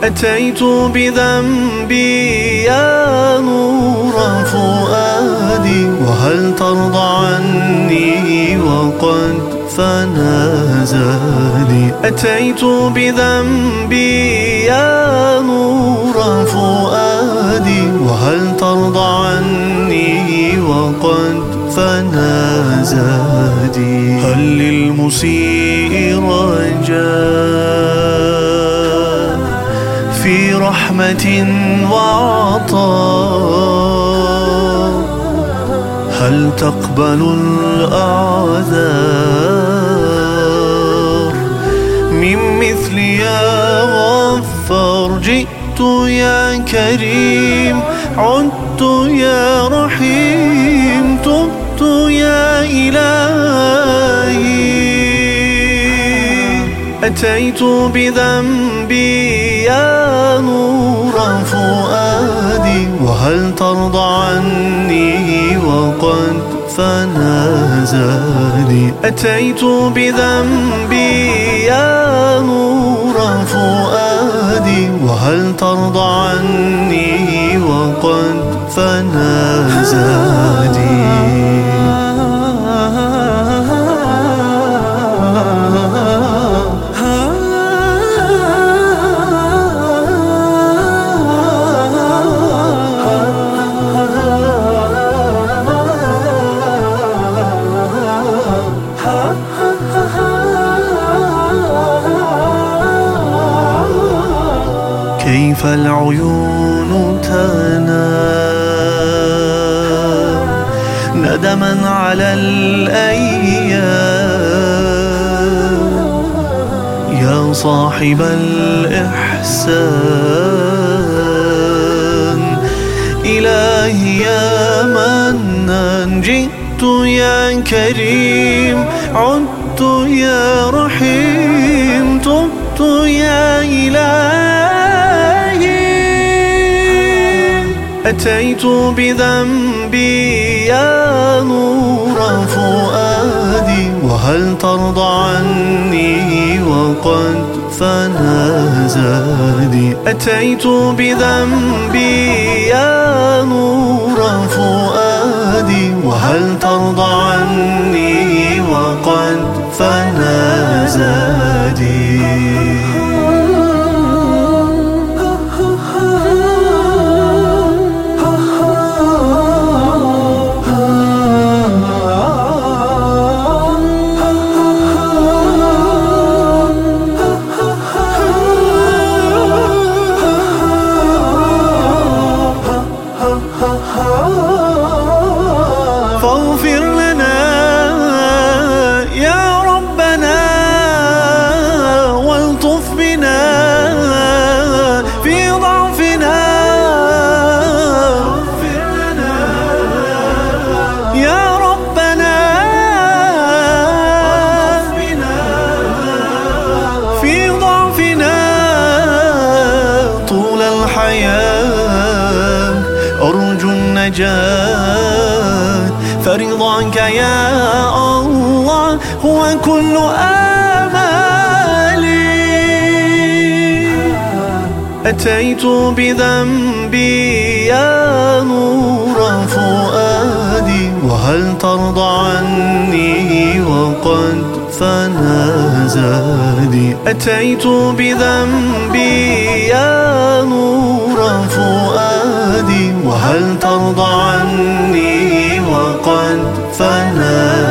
أتيت بذنبي يا نور فؤادي، وهل ترضى عني وقد فنى زادي. أتيت بذنبي يا نور فؤادي، وهل ترضى عني وقد فنى زادي. هل للمسيء رجاء في رحمة وعطاء؟ هل تقبل الأعذار من مثلي يا غفار؟ جئت يا كريم، عدت يا رحيم، تبت يا إلهي. أتيت بذنبي يا نور فؤادي، وهل ترضى عني وقد فنى زادي. أتيت بذنبي يا نور فؤادي، وهل ترضى عني وقد فنى زادي. كيف العيون تنام ندما على الأيام، يا صاحب الإحسان. إلهي يا منان، جئت يا كريم، عدت يا رحيم، تبت يا إلهي. أتيت بذنبي يا نور فؤادي، وهل ترضى عني وقد فنى زادي. أتيت بذنبي يا نور فؤادي، وهل ترضى عني وقد فنى زادي. فاغفر لنا يا ربنا، والطف بنا في ضعفنا. فاغفر لنا يا ربنا، والطف بنا في ضعفنا. طول الحياة أرجو النجاة، فرضاك يا الله هو كل آمالي. أتيت بذنبي يا نور فؤادي، وهل ترضى عني وقد فنى زادي. أتيت بذنبي يا نور فؤادي، وهل ترضى عني وقد فنى